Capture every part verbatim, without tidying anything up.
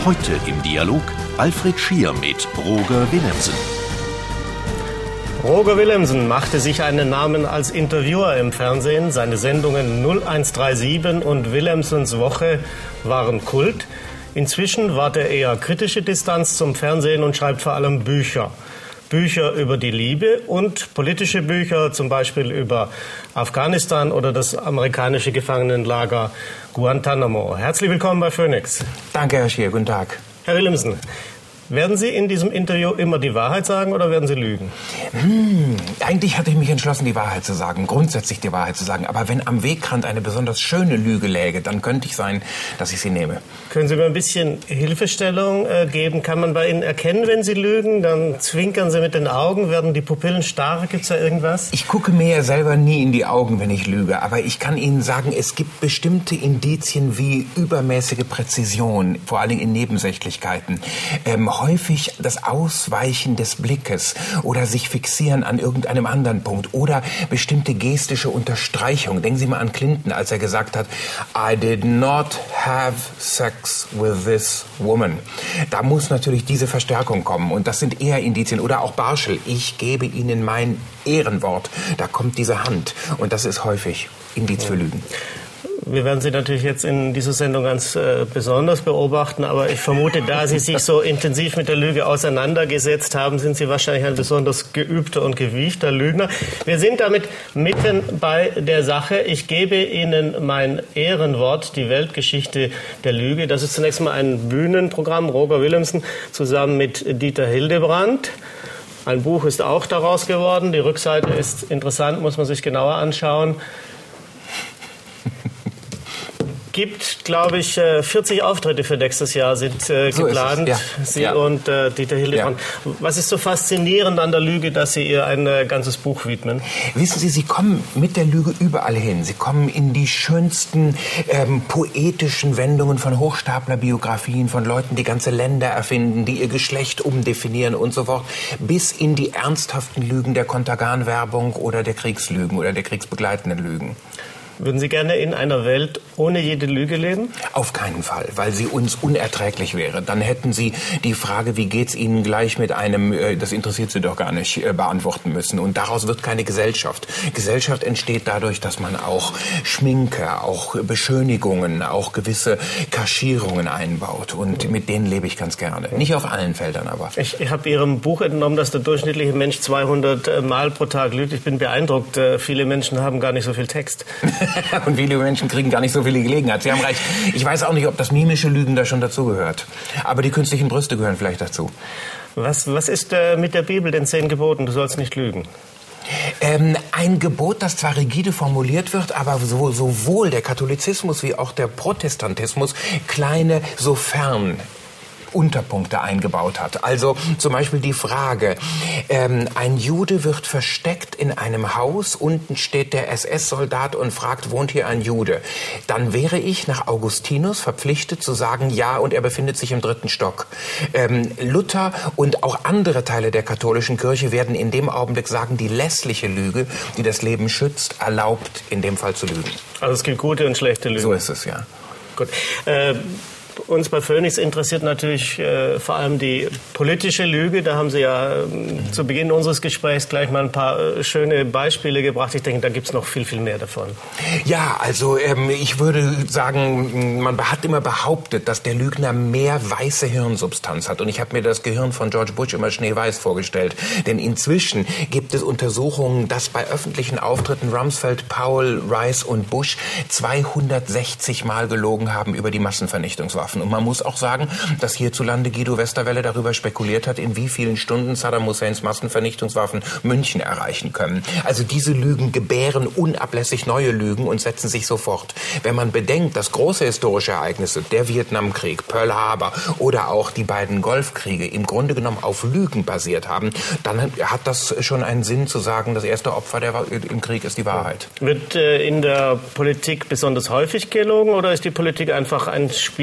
Heute im Dialog Alfred Schier mit Roger Willemsen. Roger Willemsen machte sich einen Namen als Interviewer im Fernsehen. Seine Sendungen null eins drei sieben und Willemsens Woche waren Kult. Inzwischen wahrt er eher kritische Distanz zum Fernsehen und schreibt vor allem Bücher. Bücher über die Liebe und politische Bücher, zum Beispiel über Afghanistan oder das amerikanische Gefangenenlager Guantanamo. Herzlich willkommen bei Phoenix. Danke, Herr Schier. Guten Tag. Herr Willemsen, werden Sie in diesem Interview immer die Wahrheit sagen oder werden Sie lügen? Hm, eigentlich hatte ich mich entschlossen, die Wahrheit zu sagen, grundsätzlich die Wahrheit zu sagen. Aber wenn am Wegrand eine besonders schöne Lüge läge, dann könnte ich sein, dass ich sie nehme. Können Sie mir ein bisschen Hilfestellung äh, geben? Kann man bei Ihnen erkennen, wenn Sie lügen? Dann zwinkern Sie mit den Augen, werden die Pupillen starr? Gibt es da irgendwas? Ich gucke mir ja selber nie in die Augen, wenn ich lüge. Aber ich kann Ihnen sagen, es gibt bestimmte Indizien wie übermäßige Präzision, vor allen Dingen in Nebensächlichkeiten. Ähm, häufig das Ausweichen des Blickes oder sich fixieren an irgendeinem anderen Punkt oder bestimmte gestische Unterstreichung. Denken Sie mal an Clinton, als er gesagt hat, I did not have sex with this woman. Da muss natürlich diese Verstärkung kommen und das sind eher Indizien. Oder auch Barschel, ich gebe Ihnen mein Ehrenwort. Da kommt diese Hand und das ist häufig Indiz für Lügen. Wir werden Sie natürlich jetzt in dieser Sendung ganz äh, besonders beobachten, aber ich vermute, da Sie sich so intensiv mit der Lüge auseinandergesetzt haben, sind Sie wahrscheinlich ein besonders geübter und gewiefter Lügner. Wir sind damit mitten bei der Sache. Ich gebe Ihnen mein Ehrenwort, die Weltgeschichte der Lüge. Das ist zunächst mal ein Bühnenprogramm, Roger Willemsen zusammen mit Dieter Hildebrandt. Ein Buch ist auch daraus geworden. Die Rückseite ist interessant, muss man sich genauer anschauen. Gibt, glaube ich, vierzig Auftritte für nächstes Jahr sind äh, so geplant. Ja. Sie ja. und äh, Dieter Hildebrandt. Ja. Was ist so faszinierend an der Lüge, dass Sie ihr ein äh, ganzes Buch widmen? Wissen Sie, Sie kommen mit der Lüge überall hin. Sie kommen in die schönsten ähm, poetischen Wendungen von Hochstaplerbiografien, von Leuten, die ganze Länder erfinden, die ihr Geschlecht umdefinieren und so fort, bis in die ernsthaften Lügen der Kontergan-Werbung oder der Kriegslügen oder der kriegsbegleitenden Lügen. Würden Sie gerne in einer Welt ohne jede Lüge leben? Auf keinen Fall, weil sie uns unerträglich wäre. Dann hätten Sie die Frage, wie geht's Ihnen gleich mit einem, äh, das interessiert Sie doch gar nicht, äh, beantworten müssen. Und daraus wird keine Gesellschaft. Gesellschaft entsteht dadurch, dass man auch Schminke, auch Beschönigungen, auch gewisse Kaschierungen einbaut. Und mit denen lebe ich ganz gerne. Nicht auf allen Feldern aber. Ich, ich habe Ihrem Buch entnommen, dass der durchschnittliche Mensch zweihundert Mal pro Tag lügt. Ich bin beeindruckt. Viele Menschen haben gar nicht so viel Text. Und viele Menschen kriegen gar nicht so viele Gelegenheit. Sie haben recht. Ich weiß auch nicht, ob das mimische Lügen da schon dazugehört. Aber die künstlichen Brüste gehören vielleicht dazu. Was, was ist äh, mit der Bibel, den zehn Geboten? Du sollst nicht lügen. Ähm, ein Gebot, das zwar rigide formuliert wird, aber so, sowohl der Katholizismus wie auch der Protestantismus kleine, sofern Unterpunkte eingebaut hat. Also zum Beispiel die Frage, ähm, ein Jude wird versteckt in einem Haus, unten steht der S S-Soldat und fragt, wohnt hier ein Jude? Dann wäre ich nach Augustinus verpflichtet zu sagen, ja, und er befindet sich im dritten Stock. Ähm, Luther und auch andere Teile der katholischen Kirche werden in dem Augenblick sagen, die lässliche Lüge, die das Leben schützt, erlaubt in dem Fall zu lügen. Also es gibt gute und schlechte Lügen. So ist es, ja. Gut. Äh, Uns bei Phoenix interessiert natürlich äh, vor allem die politische Lüge. Da haben Sie ja äh, zu Beginn unseres Gesprächs gleich mal ein paar äh, schöne Beispiele gebracht. Ich denke, da gibt es noch viel, viel mehr davon. Ja, also ähm, ich würde sagen, man hat immer behauptet, dass der Lügner mehr weiße Hirnsubstanz hat. Und ich habe mir das Gehirn von George Bush immer schneeweiß vorgestellt. Denn inzwischen gibt es Untersuchungen, dass bei öffentlichen Auftritten Rumsfeld, Powell, Rice und Bush zweihundertsechzig Mal gelogen haben über die Massenvernichtungswaffen. Und man muss auch sagen, dass hierzulande Guido Westerwelle darüber spekuliert hat, in wie vielen Stunden Saddam Husseins Massenvernichtungswaffen München erreichen können. Also diese Lügen gebären unablässig neue Lügen und setzen sich sofort. Wenn man bedenkt, dass große historische Ereignisse, der Vietnamkrieg, Pearl Harbor oder auch die beiden Golfkriege im Grunde genommen auf Lügen basiert haben, dann hat das schon einen Sinn zu sagen, das erste Opfer der, im Krieg ist die Wahrheit. Wird äh, in der Politik besonders häufig gelogen oder ist die Politik einfach ein Spiegel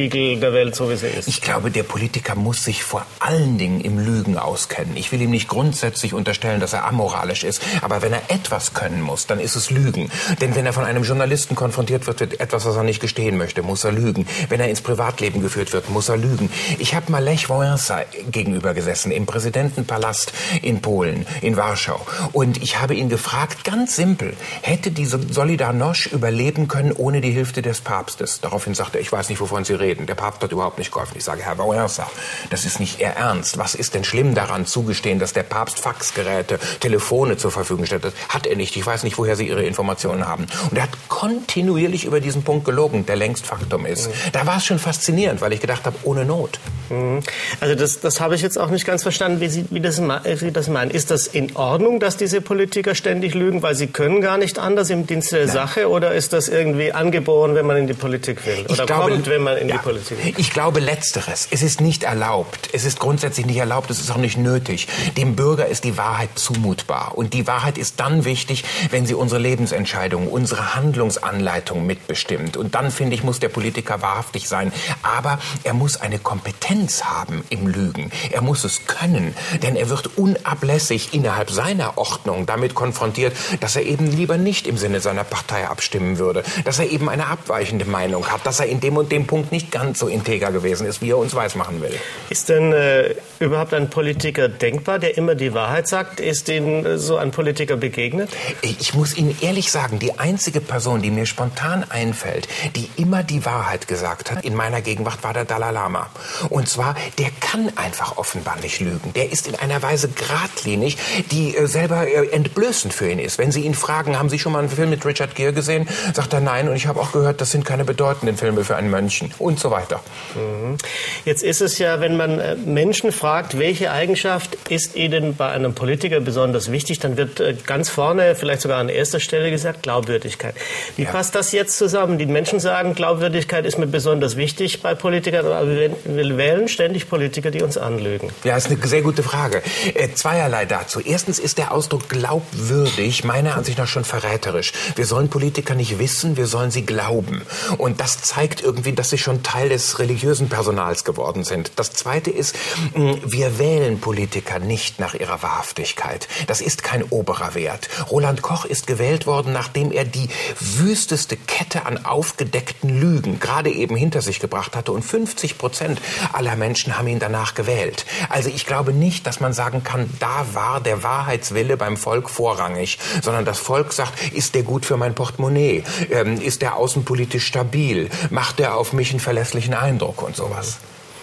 der Welt, so wie sie ist? Ich glaube, der Politiker muss sich vor allen Dingen im Lügen auskennen. Ich will ihm nicht grundsätzlich unterstellen, dass er amoralisch ist, aber wenn er etwas können muss, dann ist es Lügen. Denn wenn er von einem Journalisten konfrontiert wird mit etwas, was er nicht gestehen möchte, muss er lügen. Wenn er ins Privatleben geführt wird, muss er lügen. Ich habe mal Lech Wałęsa gegenüber gesessen, im Präsidentenpalast in Polen, in Warschau. Und ich habe ihn gefragt, ganz simpel, hätte diese Solidarność überleben können ohne die Hilfe des Papstes? Daraufhin sagte er, ich weiß nicht, wovon Sie reden. Der Papst hat überhaupt nicht geholfen. Ich sage, Herr Wałęsa, das ist nicht Ihr Ernst. Was ist denn schlimm daran, zugestehen, dass der Papst Faxgeräte, Telefone zur Verfügung stellt? Das hat er nicht. Ich weiß nicht, woher Sie Ihre Informationen haben. Und er hat kontinuierlich über diesen Punkt gelogen, der längst Faktum ist. Mhm. Da war es schon faszinierend, weil ich gedacht habe, ohne Not. Mhm. Also das, das habe ich jetzt auch nicht ganz verstanden, wie Sie wie das, wie Sie das meinen. Ist das in Ordnung, dass diese Politiker ständig lügen, weil sie können gar nicht anders im Dienste der Nein. Sache? Oder ist das irgendwie angeboren, wenn man in die Politik will? Oder ich glaube, kommt, wenn man in ja, die Politik will? Ich glaube Letzteres. Es ist nicht erlaubt. Es ist grundsätzlich nicht erlaubt. Es ist auch nicht nötig. Dem Bürger ist die Wahrheit zumutbar. Und die Wahrheit ist dann wichtig, wenn sie unsere Lebensentscheidungen, unsere Handlungsanleitung mitbestimmt. Und dann, finde ich, muss der Politiker wahrhaftig sein. Aber er muss eine Kompetenz haben im Lügen. Er muss es können. Denn er wird unablässig innerhalb seiner Ordnung damit konfrontiert, dass er eben lieber nicht im Sinne seiner Partei abstimmen würde. Dass er eben eine abweichende Meinung hat. Dass er in dem und dem Punkt nicht ganz so integer gewesen ist, wie er uns weismachen will. Ist denn äh, überhaupt ein Politiker denkbar, der immer die Wahrheit sagt? Ist Ihnen äh, so ein Politiker begegnet? Ich muss Ihnen ehrlich sagen, die einzige Person, die mir spontan einfällt, die immer die Wahrheit gesagt hat, in meiner Gegenwart war der Dalai Lama. Und zwar, der kann einfach offenbar nicht lügen. Der ist in einer Weise geradlinig, die äh, selber äh, entblößend für ihn ist. Wenn Sie ihn fragen, haben Sie schon mal einen Film mit Richard Gere gesehen? Sagt er nein. Und ich habe auch gehört, das sind keine bedeutenden Filme für einen Mönchen. Und so weiter. Mhm. Jetzt ist es ja, wenn man äh, Menschen fragt, welche Eigenschaft ist Ihnen bei einem Politiker besonders wichtig, dann wird äh, ganz vorne, vielleicht sogar an erster Stelle gesagt, Glaubwürdigkeit. Wie ja. passt das jetzt zusammen? Die Menschen sagen, Glaubwürdigkeit ist mir besonders wichtig bei Politikern, aber wir, wir wählen ständig Politiker, die uns anlügen. Ja, ist eine sehr gute Frage. Äh, zweierlei dazu. Erstens ist der Ausdruck glaubwürdig meiner Ansicht nach schon verräterisch. Wir sollen Politiker nicht wissen, wir sollen sie glauben. Und das zeigt irgendwie, dass sie schon Teil des religiösen Personals geworden sind. Das Zweite ist, wir wählen Politiker nicht nach ihrer Wahrhaftigkeit. Das ist kein oberer Wert. Roland Koch ist gewählt worden, nachdem er die wüsteste Kette an aufgedeckten Lügen gerade eben hinter sich gebracht hatte. Und fünfzig Prozent aller Menschen haben ihn danach gewählt. Also ich glaube nicht, dass man sagen kann, da war der Wahrheitswille beim Volk vorrangig, sondern das Volk sagt, ist der gut für mein Portemonnaie? Ähm, ist der außenpolitisch stabil? Macht der auf mich einen verlässlichen Eindruck und sowas?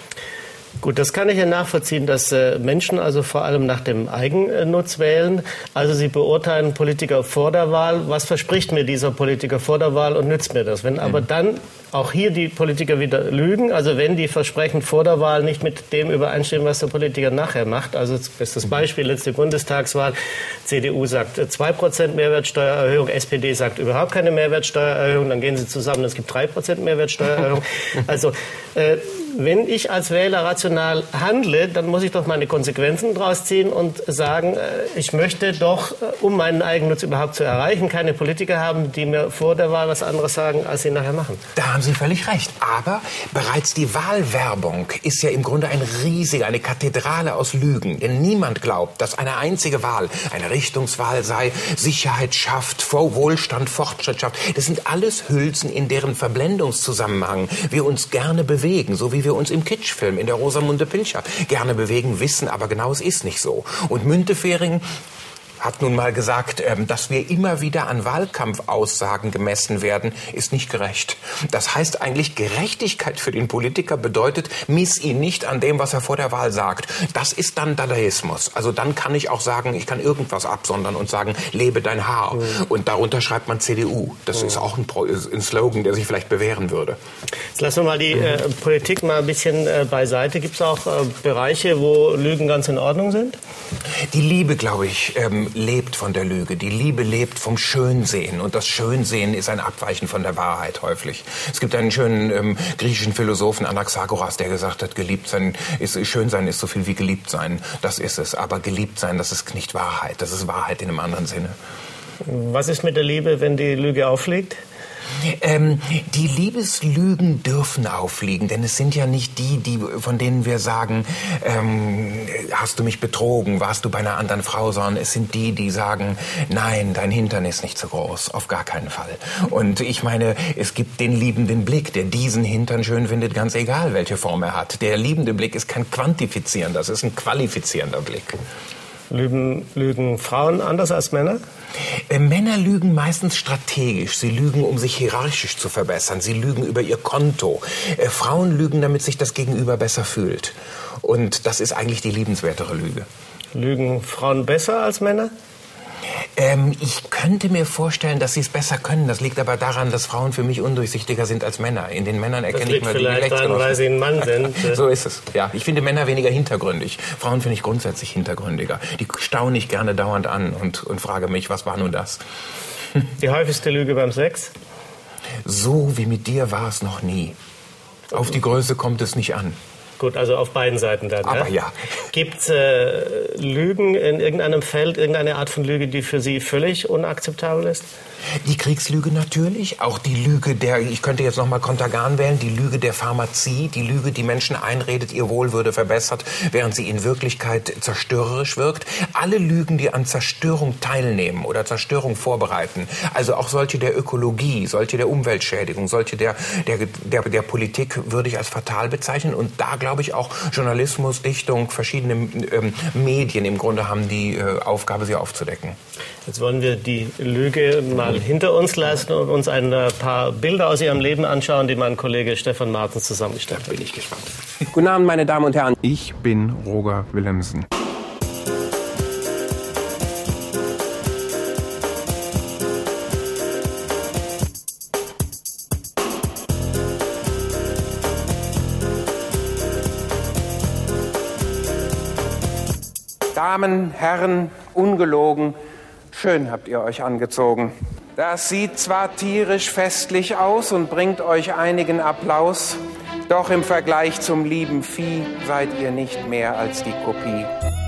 Gut, das kann ich ja nachvollziehen, dass äh, Menschen also vor allem nach dem Eigennutz wählen. Also sie beurteilen Politiker vor der Wahl. Was verspricht mir dieser Politiker vor der Wahl und nützt mir das? Wenn aber dann auch hier die Politiker wieder lügen, also wenn die Versprechen vor der Wahl nicht mit dem übereinstimmen, was der Politiker nachher macht. Also bestes Beispiel, letzte Bundestagswahl, C D U sagt zwei Prozent Mehrwertsteuererhöhung, S P D sagt überhaupt keine Mehrwertsteuererhöhung, dann gehen sie zusammen, es gibt drei Prozent Mehrwertsteuererhöhung. Also äh, wenn ich als Wähler rational handle, dann muss ich doch meine Konsequenzen draus ziehen und sagen, ich möchte doch, um meinen Eigennutz überhaupt zu erreichen, keine Politiker haben, die mir vor der Wahl was anderes sagen, als sie nachher machen. Da haben Sie völlig recht. Aber bereits die Wahlwerbung ist ja im Grunde ein riesiger, eine Kathedrale aus Lügen. Denn niemand glaubt, dass eine einzige Wahl eine Richtungswahl sei, Sicherheit schafft, Wohlstand, Fortschritt schafft. Das sind alles Hülsen, in deren Verblendungszusammenhang wir uns gerne bewegen, so wie wir uns im Kitschfilm in der Rosamunde Pilcher gerne bewegen, wissen aber genau, es ist nicht so. Und Müntefering hat nun mal gesagt, dass wir immer wieder an Wahlkampfaussagen gemessen werden, ist nicht gerecht. Das heißt eigentlich, Gerechtigkeit für den Politiker bedeutet, miss ihn nicht an dem, was er vor der Wahl sagt. Das ist dann Dadaismus. Also dann kann ich auch sagen, ich kann irgendwas absondern und sagen, lebe dein Haar. Mhm. Und darunter schreibt man C D U. Das mhm. ist auch ein, ein Slogan, der sich vielleicht bewähren würde. Jetzt lassen wir mal die mhm. äh, Politik mal ein bisschen äh, beiseite. Gibt es auch äh, Bereiche, wo Lügen ganz in Ordnung sind? Die Liebe, glaube ich, ähm, lebt von der Lüge. Die Liebe lebt vom Schönsehen. Und das Schönsehen ist ein Abweichen von der Wahrheit häufig. Es gibt einen schönen ähm, griechischen Philosophen, Anaxagoras, der gesagt hat, geliebt sein ist, schön sein ist so viel wie geliebt sein. Das ist es. Aber geliebt sein, das ist nicht Wahrheit. Das ist Wahrheit in einem anderen Sinne. Was ist mit der Liebe, wenn die Lüge aufliegt? Ähm, die Liebeslügen dürfen auffliegen, denn es sind ja nicht die, die von denen wir sagen, ähm, hast du mich betrogen, warst du bei einer anderen Frau, sondern es sind die, die sagen, nein, dein Hintern ist nicht so groß, auf gar keinen Fall. Und ich meine, es gibt den liebenden Blick, der diesen Hintern schön findet, ganz egal, welche Form er hat. Der liebende Blick ist kein quantifizierender, das ist ein qualifizierender Blick. Lügen, lügen Frauen anders als Männer? Äh, Männer lügen meistens strategisch. Sie lügen, um sich hierarchisch zu verbessern. Sie lügen über ihr Konto. Äh, Frauen lügen, damit sich das Gegenüber besser fühlt. Und das ist eigentlich die liebenswertere Lüge. Lügen Frauen besser als Männer? Ähm, ich könnte mir vorstellen, dass sie es besser können. Das liegt aber daran, dass Frauen für mich undurchsichtiger sind als Männer. In den Männern erkenne ich mal die vielleicht daran, weil sie ein Mann sind. So ist es. Ja, ich finde Männer weniger hintergründig. Frauen finde ich grundsätzlich hintergründiger. Die staune ich gerne dauernd an und, und frage mich, was war nun das? Die häufigste Lüge beim Sex? So wie mit dir war es noch nie. Auf die Größe kommt es nicht an. Gut, also auf beiden Seiten dann. Aber ja. ja. Gibt es äh, Lügen in irgendeinem Feld, irgendeine Art von Lüge, die für Sie völlig unakzeptabel ist? Die Kriegslüge natürlich, auch die Lüge der, ich könnte jetzt nochmal Kontergan wählen, die Lüge der Pharmazie, die Lüge, die Menschen einredet, ihr Wohl würde verbessert, während sie in Wirklichkeit zerstörerisch wirkt. Alle Lügen, die an Zerstörung teilnehmen oder Zerstörung vorbereiten, also auch solche der Ökologie, solche der Umweltschädigung, solche der, der, der, der Politik, würde ich als fatal bezeichnen. Und da glaube ich auch Journalismus, Dichtung, verschiedene ähm, Medien im Grunde haben die äh, Aufgabe, sie aufzudecken. Jetzt wollen wir die Lüge mal hinter uns lassen und uns ein paar Bilder aus Ihrem Leben anschauen, die mein Kollege Stefan Martens zusammengestellt hat. Bin ich gespannt. Guten Abend, meine Damen und Herren. Ich bin Roger Willemsen. Damen, Herren, ungelogen, schön habt ihr euch angezogen. Das sieht zwar tierisch festlich aus und bringt euch einigen Applaus, doch im Vergleich zum lieben Vieh seid ihr nicht mehr als die Kopie.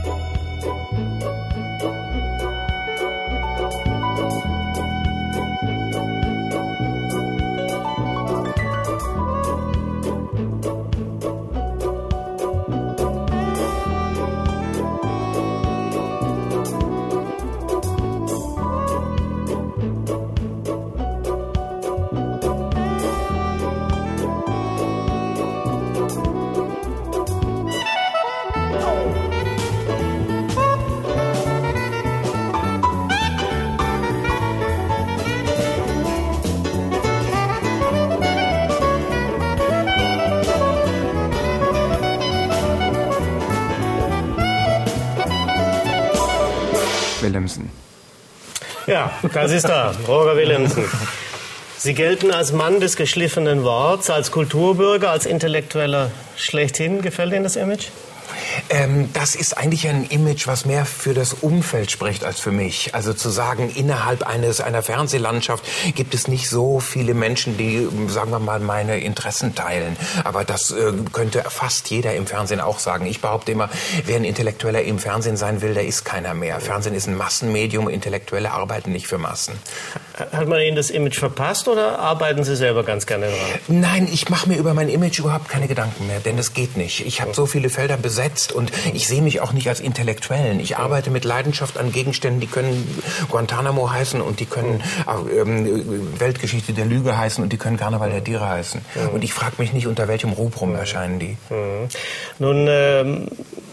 Willemsen. Ja, das ist er, Roger Willemsen. Sie gelten als Mann des geschliffenen Worts, als Kulturbürger, als Intellektueller schlechthin. Gefällt Ihnen das Image? Ähm, das ist eigentlich ein Image, was mehr für das Umfeld spricht als für mich. Also zu sagen, innerhalb eines einer Fernsehlandschaft gibt es nicht so viele Menschen, die, sagen wir mal, meine Interessen teilen. Aber das äh, könnte fast jeder im Fernsehen auch sagen. Ich behaupte immer, wer ein Intellektueller im Fernsehen sein will, der ist keiner mehr. Fernsehen ist ein Massenmedium, Intellektuelle arbeiten nicht für Massen. Hat man Ihnen das Image verpasst oder arbeiten Sie selber ganz gerne dran? Nein, ich mache mir über mein Image überhaupt keine Gedanken mehr, denn das geht nicht. Ich habe so viele Felder besetzt und ich sehe mich auch nicht als Intellektuellen. Ich arbeite mit Leidenschaft an Gegenständen, die können Guantanamo heißen und die können äh, Weltgeschichte der Lüge heißen und die können Karneval der Tiere heißen. Und ich frage mich nicht, unter welchem Rubrum erscheinen die. Nun, ähm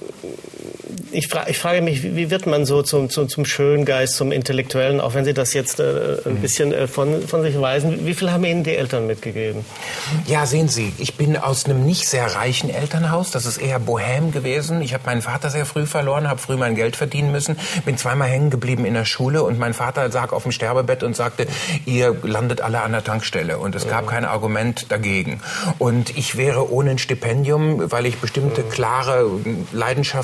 Ich, fra ich frage mich, wie wird man so zum, zum, zum Schöngeist, zum Intellektuellen, auch wenn Sie das jetzt äh, ein bisschen äh, von, von sich weisen. Wie viel haben Ihnen die Eltern mitgegeben? Ja, sehen Sie, ich bin aus einem nicht sehr reichen Elternhaus. Das ist eher bohem gewesen. Ich habe meinen Vater sehr früh verloren, habe früh mein Geld verdienen müssen, bin zweimal hängen geblieben in der Schule und mein Vater lag auf dem Sterbebett und sagte, ihr landet alle an der Tankstelle. Und es gab kein Argument dagegen. Und ich wäre ohne ein Stipendium, weil ich bestimmte klare Leidenschaften hatte,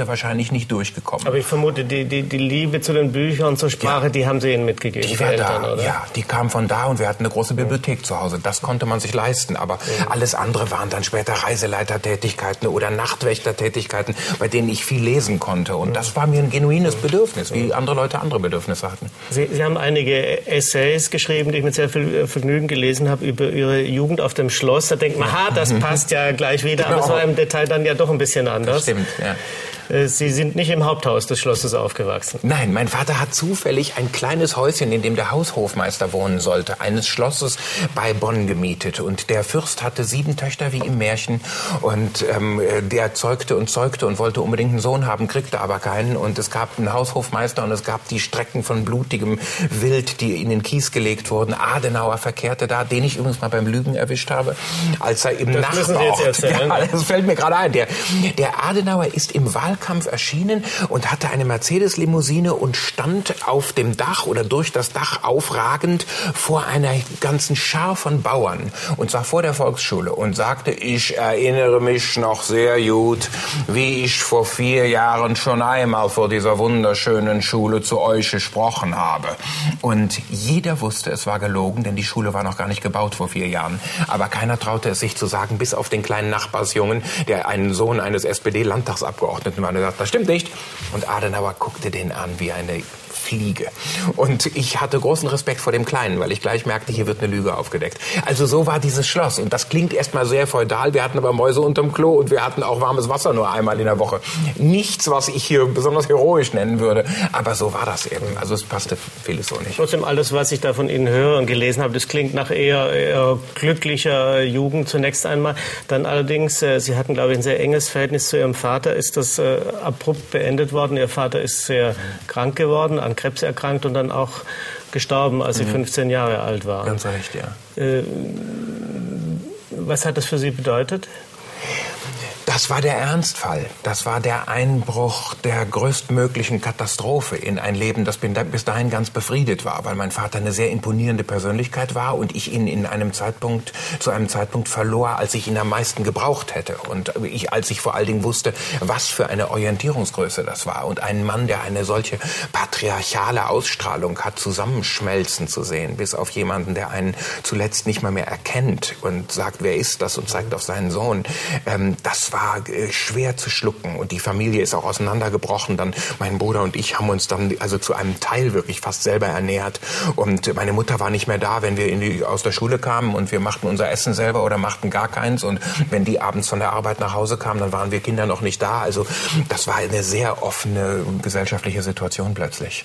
Worte wahrscheinlich nicht durchgekommen. Aber ich vermute, die, die, die Liebe zu den Büchern, zur Sprache, ja, die haben Sie Ihnen mitgegeben. Die war Eltern, da, oder? Ja, die kam von da und wir hatten eine große Bibliothek ja. zu Hause. Das konnte man sich leisten. Aber ja. alles andere waren dann später Reiseleitertätigkeiten oder Nachtwächtertätigkeiten, bei denen ich viel lesen konnte. Und ja. das war mir ein genuines Bedürfnis, wie andere Leute andere Bedürfnisse hatten. Sie, Sie haben einige Essays geschrieben, die ich mit sehr viel Vergnügen gelesen habe, über Ihre Jugend auf dem Schloss. Da denkt man, ha, das passt ja gleich wieder. Genau. Aber es war im Detail dann ja doch ein bisschen anders. Das stimmt, ja. Sie sind nicht im Haupthaus des Schlosses aufgewachsen. Nein, mein Vater hat zufällig ein kleines Häuschen, in dem der Haushofmeister wohnen sollte, eines Schlosses bei Bonn gemietet. Und der Fürst hatte sieben Töchter wie im Märchen. Und ähm, der zeugte und zeugte und wollte unbedingt einen Sohn haben, kriegte aber keinen. Und es gab einen Haushofmeister und es gab die Strecken von blutigem Wild, die in den Kies gelegt wurden. Adenauer verkehrte da, den ich übrigens mal beim Lügen erwischt habe, als er im das müssen Sie jetzt erzählen. Ja, das fällt mir gerade ein. Der, der Adenauer ist im Wahlkampf erschienen und hatte eine Mercedes-Limousine und stand auf dem Dach oder durch das Dach aufragend vor einer ganzen Schar von Bauern, und zwar vor der Volksschule, und sagte: Ich erinnere mich noch sehr gut, wie ich vor vier Jahren schon einmal vor dieser wunderschönen Schule zu euch gesprochen habe. Und jeder wusste, es war gelogen, denn die Schule war noch gar nicht gebaut vor vier Jahren. Aber keiner traute es sich zu sagen, bis auf den kleinen Nachbarsjungen, der ein Sohn eines S P D-Landtagsabgeordneten war. Und er sagt, das stimmt nicht. Und Adenauer guckte den an wie eine Fliege. Und ich hatte großen Respekt vor dem Kleinen, weil ich gleich merkte, hier wird eine Lüge aufgedeckt. Also so war dieses Schloss. Und das klingt erstmal sehr feudal. Wir hatten aber Mäuse unterm Klo und wir hatten auch warmes Wasser nur einmal in der Woche. Nichts, was ich hier besonders heroisch nennen würde. Aber so war das eben. Also es passte vieles so nicht. Trotzdem, alles, was ich da von Ihnen höre und gelesen habe, das klingt nach eher, eher glücklicher Jugend zunächst einmal. Dann allerdings, äh, Sie hatten, glaube ich, ein sehr enges Verhältnis zu Ihrem Vater. Ist das äh, abrupt beendet worden? Ihr Vater ist sehr mhm. krank geworden, an Krebs erkrankt und dann auch gestorben, als Sie mhm. fünfzehn Jahre alt waren. Ganz recht, ja. Äh, was hat das für Sie bedeutet? Das war der Ernstfall. Das war der Einbruch der größtmöglichen Katastrophe in ein Leben, das bis dahin ganz befriedet war, weil mein Vater eine sehr imponierende Persönlichkeit war und ich ihn in einem Zeitpunkt, zu einem Zeitpunkt verlor, als ich ihn am meisten gebraucht hätte. Und ich, als ich vor allen Dingen wusste, was für eine Orientierungsgröße das war. Und einen Mann, der eine solche patriarchale Ausstrahlung hat, zusammenschmelzen zu sehen, bis auf jemanden, der einen zuletzt nicht mal mehr erkennt und sagt, wer ist das, und zeigt auf seinen Sohn. Ähm, das war schwer zu schlucken, und die Familie ist auch auseinandergebrochen. Dann mein Bruder und ich haben uns dann also zu einem Teil wirklich fast selber ernährt, und meine Mutter war nicht mehr da, wenn wir in die, aus der Schule kamen, und wir machten unser Essen selber oder machten gar keins, und wenn die abends von der Arbeit nach Hause kamen, dann waren wir Kinder noch nicht da. Also das war eine sehr offene gesellschaftliche Situation plötzlich.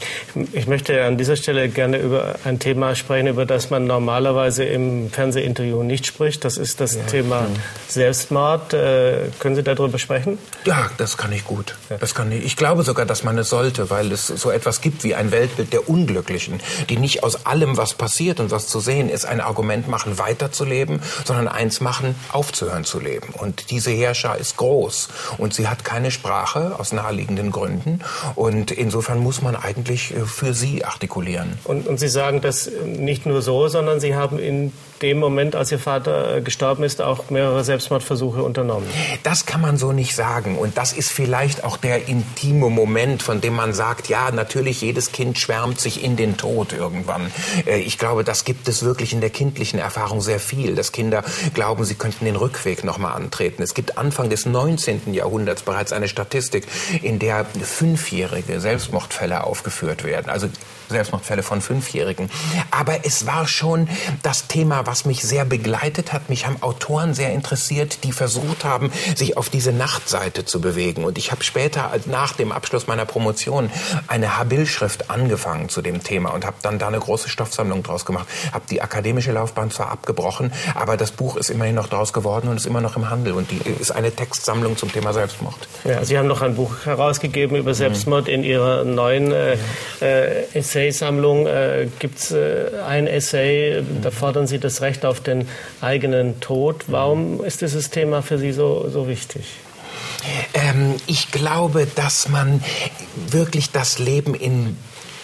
Ich möchte an dieser Stelle gerne über ein Thema sprechen, über das man normalerweise im Fernsehinterview nicht spricht. Das ist das ja. Thema Selbstmord. Können Sie darüber sprechen? Ja, das kann ich gut. Das kann ich. Ich glaube sogar, dass man es sollte, weil es so etwas gibt wie ein Weltbild der Unglücklichen, die nicht aus allem, was passiert und was zu sehen ist, ein Argument machen, weiterzuleben, sondern eins machen, aufzuhören zu leben. Und diese Heerschar ist groß und sie hat keine Sprache aus naheliegenden Gründen, und insofern muss man eigentlich für sie artikulieren. Und, und Sie sagen das nicht nur so, sondern Sie haben in dem Moment, als Ihr Vater gestorben ist, auch mehrere Selbstmordversuche unternommen. Das kann man so nicht sagen. Und das ist vielleicht auch der intime Moment, von dem man sagt, ja, natürlich, jedes Kind schwärmt sich in den Tod irgendwann. Ich glaube, das gibt es wirklich in der kindlichen Erfahrung sehr viel, dass Kinder glauben, sie könnten den Rückweg nochmal antreten. Es gibt Anfang des neunzehnten Jahrhunderts bereits eine Statistik, in der fünfjährige Selbstmordfälle aufgeführt werden. Also Selbstmordfälle von Fünfjährigen. Aber es war schon das Thema, was mich sehr begleitet hat. Mich haben Autoren sehr interessiert, die versucht haben, sich auf diese Nachtseite zu bewegen. Und ich habe später, nach dem Abschluss meiner Promotion, eine Habil-Schrift angefangen zu dem Thema und habe dann da eine große Stoffsammlung draus gemacht. Habe die akademische Laufbahn zwar abgebrochen, aber das Buch ist immerhin noch draus geworden und ist immer noch im Handel. Und die ist eine Textsammlung zum Thema Selbstmord. Ja, Sie haben noch ein Buch herausgegeben über Selbstmord. Mhm. In Ihrer neuen äh, äh, Essaysammlung äh, gibt es äh, ein Essay, da fordern Sie das Recht auf den eigenen Tod. Warum ist dieses Thema für Sie so, so wichtig? Ähm, ich glaube, dass man wirklich das Leben in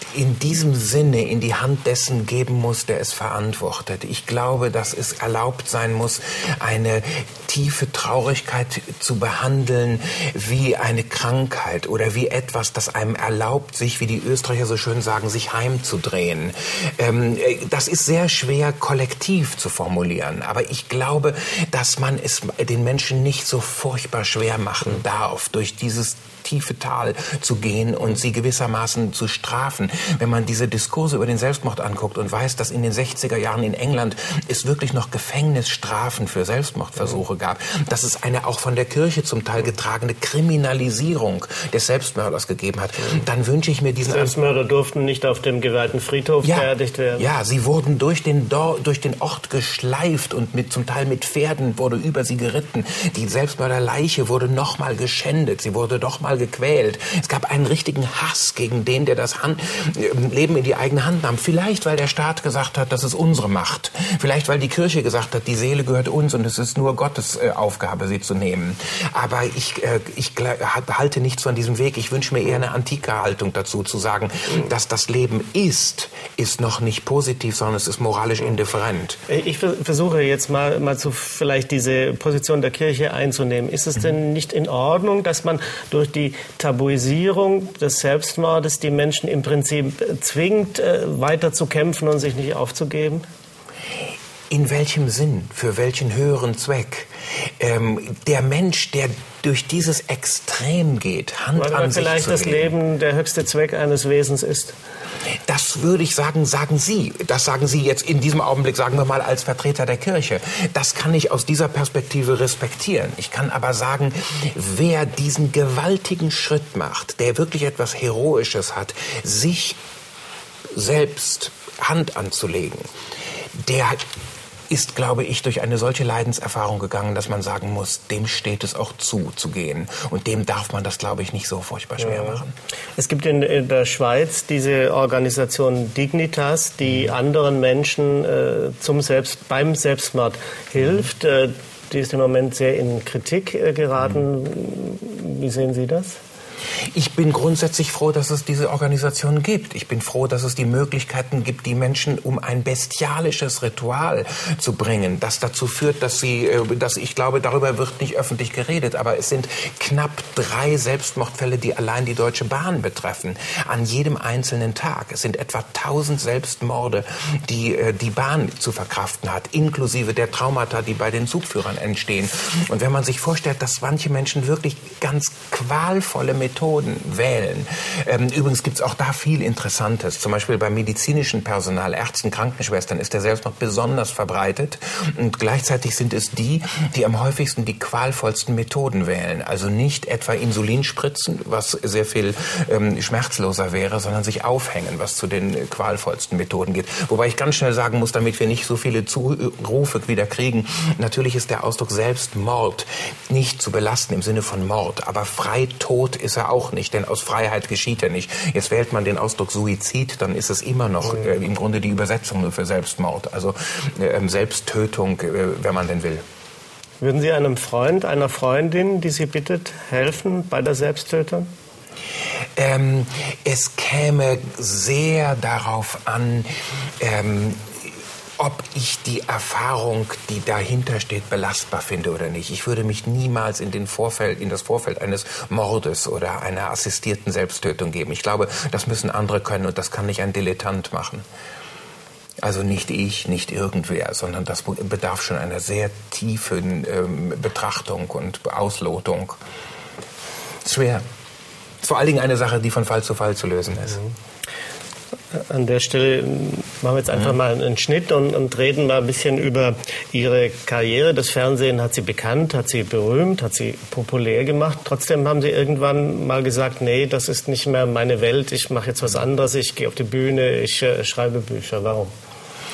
in diesem Sinne in die Hand dessen geben muss, der es verantwortet. Ich glaube, dass es erlaubt sein muss, eine tiefe Traurigkeit zu behandeln wie eine Krankheit oder wie etwas, das einem erlaubt, sich, wie die Österreicher so schön sagen, sich heimzudrehen. Ähm, das ist sehr schwer kollektiv zu formulieren, aber ich glaube, dass man es den Menschen nicht so furchtbar schwer machen darf, durch dieses tiefe Tal zu gehen und sie gewissermaßen zu strafen. Wenn man diese Diskurse über den Selbstmord anguckt und weiß, dass in den sechziger Jahren in England es wirklich noch Gefängnisstrafen für Selbstmordversuche gab, dass es eine auch von der Kirche zum Teil getragene Kriminalisierung des Selbstmörders gegeben hat, dann wünsche ich mir diesen... Selbstmörder durften nicht auf dem geweihten Friedhof ja, beerdigt werden. Ja, sie wurden durch den, Dor- durch den Ort geschleift und mit, zum Teil mit Pferden wurde über sie geritten. Die Selbstmörderleiche wurde nochmal geschändet, sie wurde doch mal gequält. Es gab einen richtigen Hass gegen den, der das Hand, Leben in die eigene Hand nahm. Vielleicht, weil der Staat gesagt hat, das ist unsere Macht. Vielleicht, weil die Kirche gesagt hat, die Seele gehört uns und es ist nur Gottes äh, Aufgabe, sie zu nehmen. Aber ich, äh, ich halte nichts von diesem Weg. Ich wünsche mir eher eine antike Haltung dazu, zu sagen, dass das Leben ist, ist noch nicht positiv, sondern es ist moralisch indifferent. Ich versuche jetzt mal, mal zu vielleicht diese Position der Kirche einzunehmen. Ist es denn nicht in Ordnung, dass man durch die Tabuisierung des Selbstmordes die Menschen im Prinzip zwingt, weiter zu kämpfen und sich nicht aufzugeben? In welchem Sinn? Für welchen höheren Zweck? Ähm, der Mensch, der durch dieses Extrem geht, Hand Weil an sich vielleicht zu das legen. Leben der höchste Zweck eines Wesens ist. Das würde ich sagen, sagen Sie. Das sagen Sie jetzt in diesem Augenblick, sagen wir mal, als Vertreter der Kirche. Das kann ich aus dieser Perspektive respektieren. Ich kann aber sagen, wer diesen gewaltigen Schritt macht, der wirklich etwas Heroisches hat, sich selbst Hand anzulegen, der ist, glaube ich, durch eine solche Leidenserfahrung gegangen, dass man sagen muss, dem steht es auch zu, zu gehen. Und dem darf man das, glaube ich, nicht so furchtbar schwer ja. machen. Es gibt in, in der Schweiz diese Organisation Dignitas, die mhm. anderen Menschen äh, zum Selbst, beim Selbstmord hilft. Mhm. Äh, die ist im Moment sehr in Kritik äh, geraten. Mhm. Wie sehen Sie das? Ich bin grundsätzlich froh, dass es diese Organisation gibt. Ich bin froh, dass es die Möglichkeiten gibt, die Menschen um ein bestialisches Ritual zu bringen, das dazu führt, dass sie, dass ich glaube, darüber wird nicht öffentlich geredet, aber es sind knapp drei Selbstmordfälle, die allein die Deutsche Bahn betreffen, an jedem einzelnen Tag. Es sind etwa tausend Selbstmorde, die die Bahn zu verkraften hat, inklusive der Traumata, die bei den Zugführern entstehen. Und wenn man sich vorstellt, dass manche Menschen wirklich ganz qualvolle Methoden wählen. Ähm, übrigens gibt es auch da viel Interessantes. Zum Beispiel beim medizinischen Personal, Ärzten, Krankenschwestern ist der Selbstmord besonders verbreitet. Und gleichzeitig sind es die, die am häufigsten die qualvollsten Methoden wählen. Also nicht etwa Insulin spritzen, was sehr viel ähm, schmerzloser wäre, sondern sich aufhängen, was zu den äh, qualvollsten Methoden geht. Wobei ich ganz schnell sagen muss, damit wir nicht so viele Zurufe wieder kriegen, natürlich ist der Ausdruck Selbstmord nicht zu belasten im Sinne von Mord, aber Freitod ist er auch nicht, denn aus Freiheit geschieht er nicht. Jetzt wählt man den Ausdruck Suizid, dann ist es immer noch äh, im Grunde die Übersetzung nur für Selbstmord, also äh, Selbsttötung, äh, wenn man denn will. Würden Sie einem Freund, einer Freundin, die Sie bittet, helfen bei der Selbsttötung? Ähm, es käme sehr darauf an, ähm, ob ich die Erfahrung, die dahinter steht, belastbar finde oder nicht. Ich würde mich niemals in, den Vorfeld, in das Vorfeld eines Mordes oder einer assistierten Selbsttötung geben. Ich glaube, das müssen andere können und das kann nicht ein Dilettant machen. Also nicht ich, nicht irgendwer, sondern das bedarf schon einer sehr tiefen ähm, Betrachtung und Auslotung. Schwer. Vor allen Dingen eine Sache, die von Fall zu Fall zu lösen ist. Mhm. An der Stelle machen wir jetzt einfach mal einen Schnitt und, und reden mal ein bisschen über Ihre Karriere. Das Fernsehen hat Sie bekannt, hat Sie berühmt, hat Sie populär gemacht. Trotzdem haben Sie irgendwann mal gesagt, nee, das ist nicht mehr meine Welt, ich mache jetzt was anderes, ich gehe auf die Bühne, ich äh, schreibe Bücher. Warum?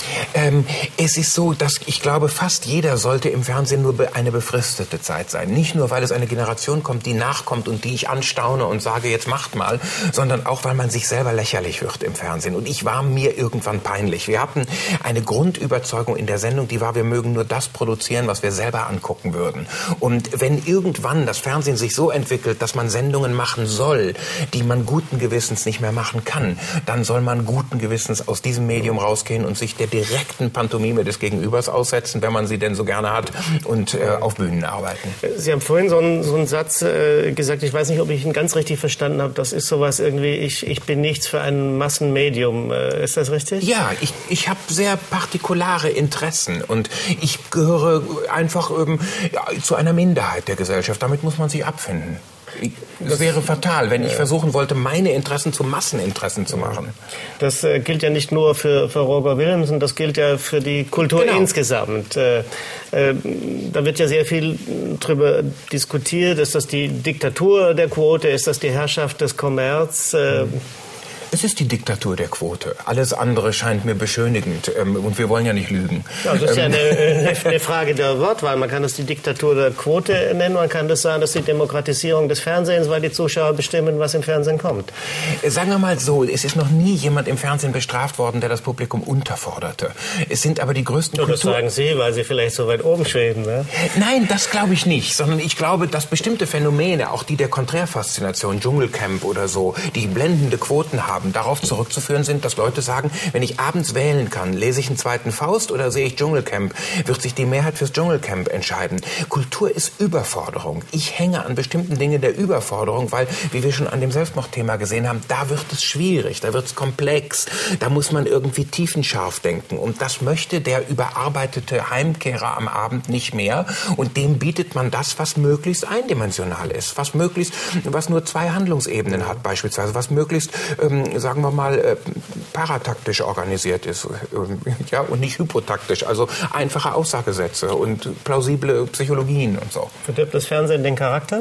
Ähm, es ist so, dass ich glaube, fast jeder sollte im Fernsehen nur eine befristete Zeit sein. Nicht nur, weil es eine Generation kommt, die nachkommt und die ich anstaune und sage, jetzt macht mal, sondern auch, weil man sich selber lächerlich wird im Fernsehen. Und ich war mir irgendwann peinlich. Wir hatten eine Grundüberzeugung in der Sendung, die war, wir mögen nur das produzieren, was wir selber angucken würden. Und wenn irgendwann das Fernsehen sich so entwickelt, dass man Sendungen machen soll, die man guten Gewissens nicht mehr machen kann, dann soll man guten Gewissens aus diesem Medium rausgehen und sich der direkten Pantomime des Gegenübers aussetzen, wenn man sie denn so gerne hat, und äh, auf Bühnen arbeiten. Sie haben vorhin so einen, so einen Satz äh, gesagt, ich weiß nicht, ob ich ihn ganz richtig verstanden habe, das ist sowas irgendwie, ich, ich bin nichts für ein Massenmedium. Äh, ist das richtig? Ja, ich, ich habe sehr partikulare Interessen und ich gehöre einfach ähm, ja, zu einer Minderheit der Gesellschaft. Damit muss man sich abfinden. Das wäre fatal, wenn ich versuchen wollte, meine Interessen zu Masseninteressen zu machen. Das äh, gilt ja nicht nur für, für Roger Willemsen, das gilt ja für die Kultur genau. insgesamt. Äh, äh, da wird ja sehr viel drüber diskutiert. Ist das die Diktatur der Quote? Ist das die Herrschaft des Kommerz? Äh, mhm. Es ist die Diktatur der Quote. Alles andere scheint mir beschönigend. Ähm, und wir wollen ja nicht lügen. Ja, das ist ja eine, eine Frage der Wortwahl. Man kann das die Diktatur der Quote nennen. Man kann das sagen, dass die Demokratisierung des Fernsehens, weil die Zuschauer bestimmen, was im Fernsehen kommt. Sagen wir mal so, es ist noch nie jemand im Fernsehen bestraft worden, der das Publikum unterforderte. Es sind aber die größten Kultur... Das sagen Sie, weil Sie vielleicht so weit oben schweben, ne? Nein, das glaube ich nicht. Sondern ich glaube, dass bestimmte Phänomene, auch die der Konträrfaszination, Dschungelcamp oder so, die blendende Quoten haben, darauf zurückzuführen sind, dass Leute sagen, wenn ich abends wählen kann, lese ich einen zweiten Faust oder sehe ich Dschungelcamp, wird sich die Mehrheit fürs Dschungelcamp entscheiden. Kultur ist Überforderung. Ich hänge an bestimmten Dingen der Überforderung, weil, wie wir schon an dem Selbstmordthema gesehen haben, da wird es schwierig, da wird es komplex, da muss man irgendwie tiefenscharf denken. Und das möchte der überarbeitete Heimkehrer am Abend nicht mehr. Und dem bietet man das, was möglichst eindimensional ist, was möglichst, was nur zwei Handlungsebenen hat beispielsweise, was möglichst ähm, sagen wir mal, äh, parataktisch organisiert ist, äh, ja, und nicht hypotaktisch, also einfache Aussagesätze und plausible Psychologien und so. Verdirbt das Fernsehen den Charakter?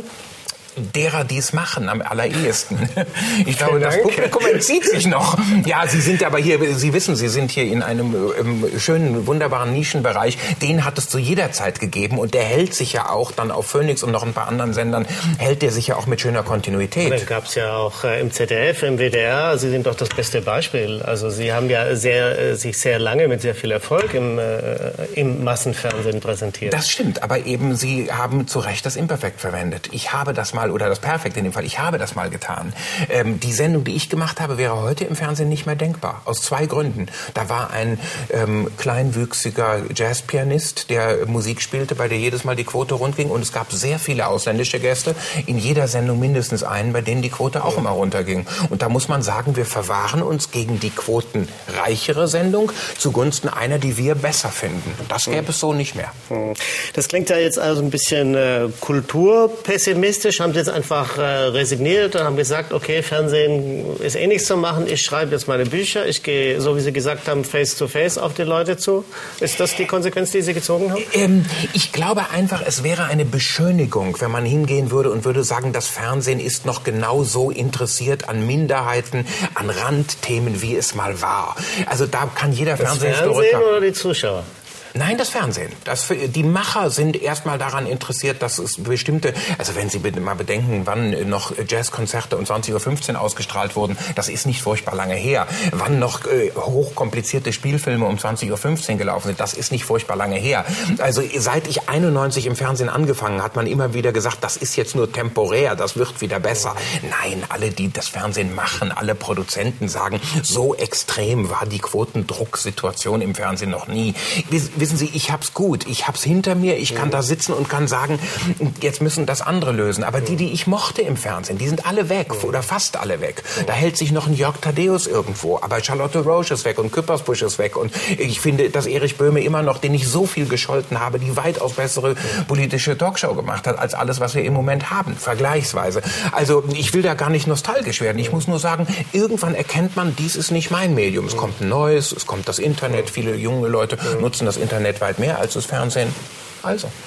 Derer, die es machen, am allerersten. Ich glaube, das Publikum entzieht sich noch. Ja, Sie sind aber hier, Sie wissen, Sie sind hier in einem ähm, schönen, wunderbaren Nischenbereich. Den hat es zu jeder Zeit gegeben und der hält sich ja auch dann auf Phoenix und noch ein paar anderen Sendern, hält der sich ja auch mit schöner Kontinuität. Das gab es ja auch äh, im Z D F, im W D R. Sie sind doch das beste Beispiel. Also Sie haben ja sehr, äh, sich sehr lange mit sehr viel Erfolg im, äh, im Massenfernsehen präsentiert. Das stimmt, aber eben Sie haben zu Recht das Imperfekt verwendet. Ich habe das mal oder das Perfekt in dem Fall. Ich habe das mal getan. Ähm, die Sendung, die ich gemacht habe, wäre heute im Fernsehen nicht mehr denkbar. Aus zwei Gründen. Da war ein ähm, kleinwüchsiger Jazzpianist, der Musik spielte, bei der jedes Mal die Quote rundging. Und es gab sehr viele ausländische Gäste. In jeder Sendung mindestens einen, bei denen die Quote auch immer runterging. Und da muss man sagen, wir verwahren uns gegen die quotenreichere Sendung zugunsten einer, die wir besser finden. Das gäbe es so nicht mehr. Das klingt ja jetzt also ein bisschen äh, kulturpessimistisch. Haben Sie jetzt einfach äh, resigniert und haben gesagt, okay, Fernsehen ist eh nichts zu machen, ich schreibe jetzt meine Bücher, ich gehe, so wie Sie gesagt haben, face to face auf die Leute zu. Ist das die Konsequenz, die Sie gezogen haben? Ähm, ich glaube einfach, es wäre eine Beschönigung, wenn man hingehen würde und würde sagen, das Fernsehen ist noch genauso interessiert an Minderheiten, an Randthemen, wie es mal war. Also da kann jeder das Fernsehhistoriker... Fernsehen oder die Zuschauer? Nein, das Fernsehen. Das, die Macher sind erstmal daran interessiert, dass es bestimmte, also wenn Sie mal bedenken, wann noch Jazzkonzerte um zwanzig Uhr fünfzehn ausgestrahlt wurden, das ist nicht furchtbar lange her. Wann noch äh, hochkomplizierte Spielfilme um zwanzig Uhr fünfzehn gelaufen sind, das ist nicht furchtbar lange her. Also seit ich einundneunzig im Fernsehen angefangen, hat man immer wieder gesagt, das ist jetzt nur temporär, das wird wieder besser. Nein, alle, die das Fernsehen machen, alle Produzenten sagen, so extrem war die Quotendrucksituation im Fernsehen noch nie. Wissen Sie, ich hab's gut, ich hab's hinter mir, ich kann da sitzen und kann sagen, jetzt müssen das andere lösen. Aber die, die ich mochte im Fernsehen, die sind alle weg oder fast alle weg. Da hält sich noch ein Jörg Thaddeus irgendwo, aber Charlotte Roche ist weg und Küppersbusch ist weg. Und ich finde, dass Erich Böhme immer noch, den ich so viel gescholten habe, die weitaus bessere politische Talkshow gemacht hat, als alles, was wir im Moment haben, vergleichsweise. Also ich will da gar nicht nostalgisch werden. Ich muss nur sagen, irgendwann erkennt man, dies ist nicht mein Medium. Es kommt ein neues, es kommt das Internet, viele junge Leute nutzen das Internet weit mehr als das Fernsehen. Also.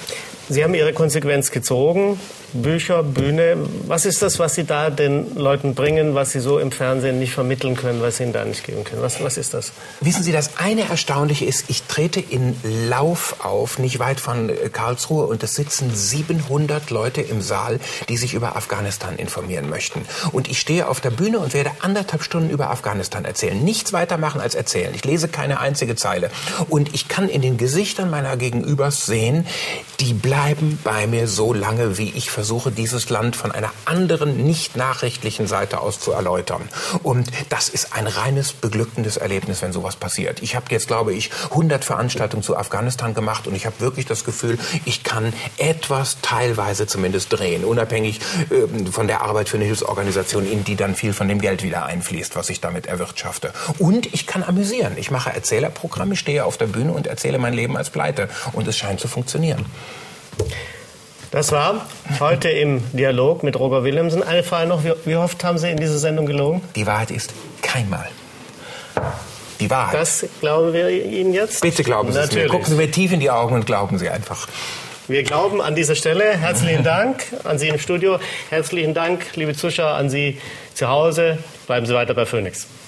Sie haben Ihre Konsequenz gezogen, Bücher, Bühne. Was ist das, was Sie da den Leuten bringen, was Sie so im Fernsehen nicht vermitteln können, was Sie Ihnen da nicht geben können? Was, was ist das? Wissen Sie, das eine Erstaunliche ist, ich trete in Lauf auf, nicht weit von Karlsruhe, und es sitzen siebenhundert Leute im Saal, die sich über Afghanistan informieren möchten. Und ich stehe auf der Bühne und werde anderthalb Stunden über Afghanistan erzählen. Nichts weiter machen als erzählen. Ich lese keine einzige Zeile. Und ich kann in den Gesichtern meiner Gegenübers sehen, die bleiben bei mir so lange, wie ich versuche, dieses Land von einer anderen, nicht nachrichtlichen Seite aus zu erläutern. Und das ist ein reines, beglückendes Erlebnis, wenn sowas passiert. Ich habe jetzt, glaube ich, hundert Veranstaltungen zu Afghanistan gemacht und ich habe wirklich das Gefühl, ich kann etwas teilweise zumindest drehen, unabhängig äh, von der Arbeit für eine Hilfsorganisation, in die dann viel von dem Geld wieder einfließt, was ich damit erwirtschafte. Und ich kann amüsieren. Ich mache Erzählerprogramme, stehe auf der Bühne und erzähle mein Leben als Pleite. Und es scheint zu funktionieren. Das war heute im Dialog mit Roger Willemsen. Eine Frage noch, wie, wie oft haben Sie in dieser Sendung gelogen? Die Wahrheit ist keinmal. Die Wahrheit. Das glauben wir Ihnen jetzt? Bitte glauben Sie Natürlich. es mir. Gucken Sie mir tief in die Augen und glauben Sie einfach. Wir glauben an dieser Stelle. Herzlichen Dank an Sie im Studio. Herzlichen Dank, liebe Zuschauer, an Sie zu Hause. Bleiben Sie weiter bei Phoenix.